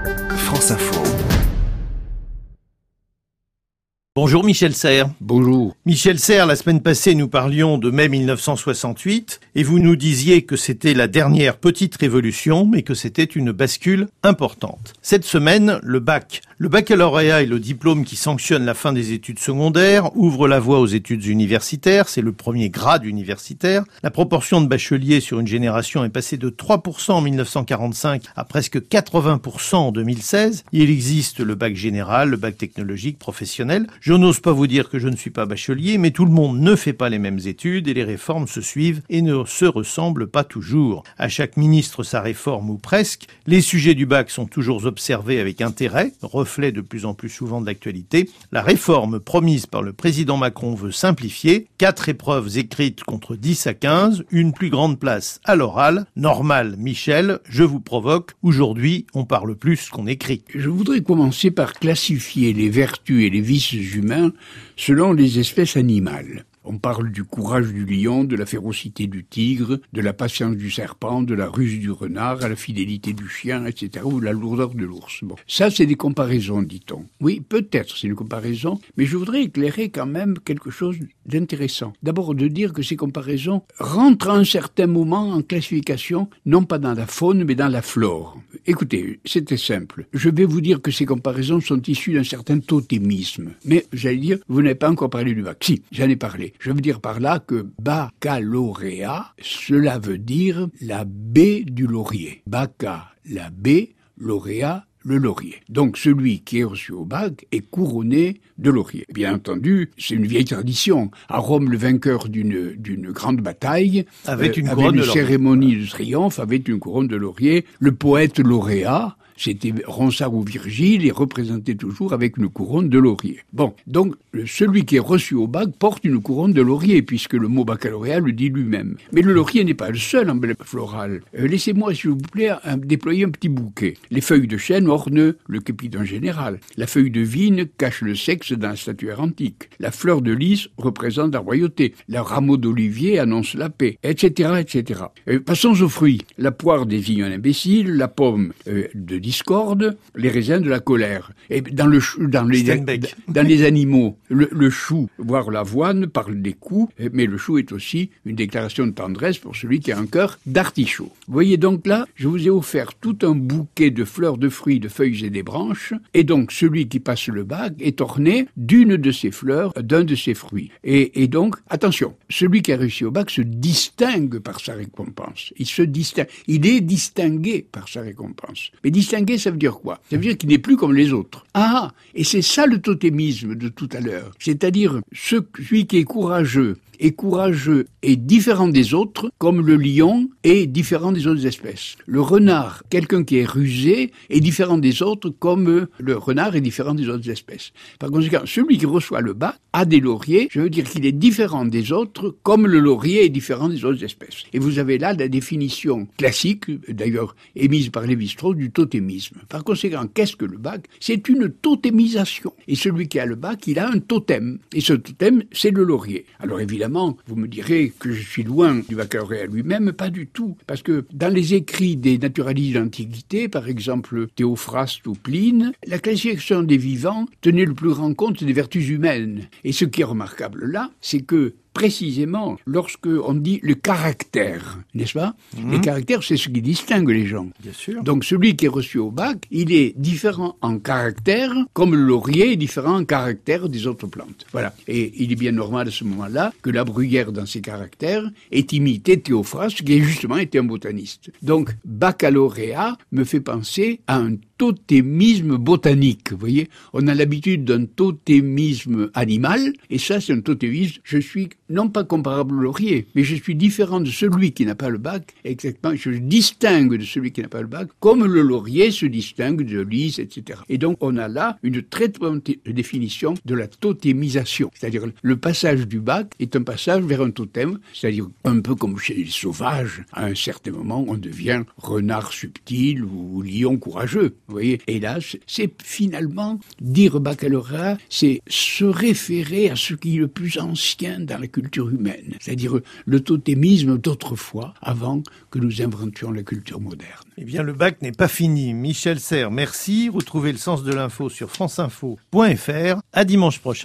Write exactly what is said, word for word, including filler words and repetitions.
France Info. Bonjour Michel Serres. Bonjour. Michel Serres, la semaine passée, nous parlions de mai mille neuf cent soixante-huit et vous nous disiez que c'était la dernière petite révolution, mais que c'était une bascule importante. Cette semaine, le bac. Le baccalauréat est le diplôme qui sanctionne la fin des études secondaires, ouvre la voie aux études universitaires, c'est le premier grade universitaire. La proportion de bacheliers sur une génération est passée de trois pour cent en mille neuf cent quarante-cinq à presque quatre-vingts pour cent en deux mille seize. Il existe le bac général, le bac technologique, professionnel. Je n'ose pas vous dire que je ne suis pas bachelier, mais tout le monde ne fait pas les mêmes études et les réformes se suivent et ne se ressemblent pas toujours. À chaque ministre sa réforme ou presque. Les sujets du bac sont toujours observés avec intérêt, reflet de plus en plus souvent de l'actualité. La réforme promise par le président Macron veut simplifier. Quatre épreuves écrites contre dix à quinze, une plus grande place à l'oral. Normal, Michel, je vous provoque. Aujourd'hui, on parle plus qu'on écrit. Je voudrais commencer par classifier les vertus et les vices humains selon les espèces animales. On parle du courage du lion, de la férocité du tigre, de la patience du serpent, de la ruse du renard, à la fidélité du chien, et cetera, ou de la lourdeur de l'ours. Bon, ça, c'est des comparaisons, dit-on. Oui, peut-être, c'est une comparaison, mais je voudrais éclairer quand même quelque chose d'intéressant. D'abord, de dire que ces comparaisons rentrent à un certain moment en classification, non pas dans la faune, mais dans la flore. Écoutez, c'était simple. Je vais vous dire que ces comparaisons sont issues d'un certain totémisme. Mais, j'allais dire, vous n'avez pas encore parlé du bac. Si, j'en ai parlé. Je veux dire par là que baccalauréat, cela veut dire la baie du laurier. Bacca, la baie, lauréat, le laurier. Donc celui qui est reçu au bac est couronné de laurier. Bien entendu, c'est une vieille tradition. À Rome, le vainqueur d'une, d'une grande bataille avait une, euh, couronne avait une de laurier. cérémonie de triomphe, avait une couronne de laurier. Le poète lauréat, c'était Ronsard ou Virgile, et représentait toujours avec une couronne de laurier. Bon, donc celui qui est reçu au bac porte une couronne de laurier, puisque le mot baccalauréat le dit lui-même. Mais le laurier n'est pas le seul emblème floral. Euh, laissez-moi, s'il vous plaît, un, déployer un petit bouquet. Les feuilles de chêne ornent le képi d'un général. La feuille de vigne cache le sexe d'un statuaire antique. La fleur de lys représente la royauté. Le rameau d'olivier annonce la paix, et cetera, et cetera. Euh, passons aux fruits. La poire désigne un imbécile, la pomme euh, de discorde, les raisins de la colère. Et dans, le, dans, les, dans les animaux, le, le chou, voire l'avoine, parle des coups, mais le chou est aussi une déclaration de tendresse pour celui qui a un cœur d'artichaut. Vous voyez donc là, je vous ai offert tout un bouquet de fleurs, de fruits, de feuilles et des branches, et donc celui qui passe le bac est orné d'une de ces fleurs, d'un de ces fruits. Et, et donc, attention, celui qui a réussi au bac se distingue par sa récompense. Il se distingue, il est distingué par sa récompense. Mais distingué, ça veut dire quoi? Ça veut dire qu'il n'est plus comme les autres. Ah, et c'est ça le totémisme de tout à l'heure. C'est-à-dire, celui qui est courageux, est courageux et différent des autres, comme le lion est différent des autres espèces. Le renard, quelqu'un qui est rusé, est différent des autres, comme le renard est différent des autres espèces. Par conséquent, celui qui reçoit le bac a des lauriers, je veux dire qu'il est différent des autres, comme le laurier est différent des autres espèces. Et vous avez là la définition classique, d'ailleurs émise par Lévi-Strauss, du totémisme. Par conséquent, qu'est-ce que le bac? C'est une totémisation. Et celui qui a le bac, il a un totem. Et ce totem, c'est le laurier. Alors évidemment, vous me direz que je suis loin du baccalauréat lui-même, pas du tout. Parce que dans les écrits des naturalistes de l'Antiquité, par exemple Théophraste ou Pline, la classification des vivants tenait le plus grand compte des vertus humaines. Et ce qui est remarquable là, c'est que précisément, lorsque on dit le caractère, n'est-ce pas? Mmh. Les caractères, c'est ce qui distingue les gens. Bien sûr. Donc celui qui est reçu au bac, il est différent en caractère, comme le laurier est différent en caractère des autres plantes. Voilà. Et il est bien normal à ce moment-là que la bruyère, dans ses caractères, ait imité Théophraste, qui a justement été un botaniste. Donc, baccalauréat me fait penser à un totémisme botanique, vous voyez. On a l'habitude d'un totémisme animal, et ça, c'est un totémisme, je suis non pas comparable au laurier, mais je suis différent de celui qui n'a pas le bac, exactement, je distingue de celui qui n'a pas le bac, comme le laurier se distingue de lys, et cetera. Et donc, on a là une très bonne définition de la totémisation, c'est-à-dire le passage du bac est un passage vers un totem, c'est-à-dire un peu comme chez les sauvages, à un certain moment, on devient renard subtil ou lion courageux. Vous voyez, et là, c'est finalement, dire baccalauréat, c'est se référer à ce qui est le plus ancien dans la culture humaine, c'est-à-dire le totémisme d'autrefois, avant que nous inventions la culture moderne. Eh bien, le bac n'est pas fini. Michel Serres, merci. Retrouvez le sens de l'info sur franceinfo point fr. À dimanche prochain.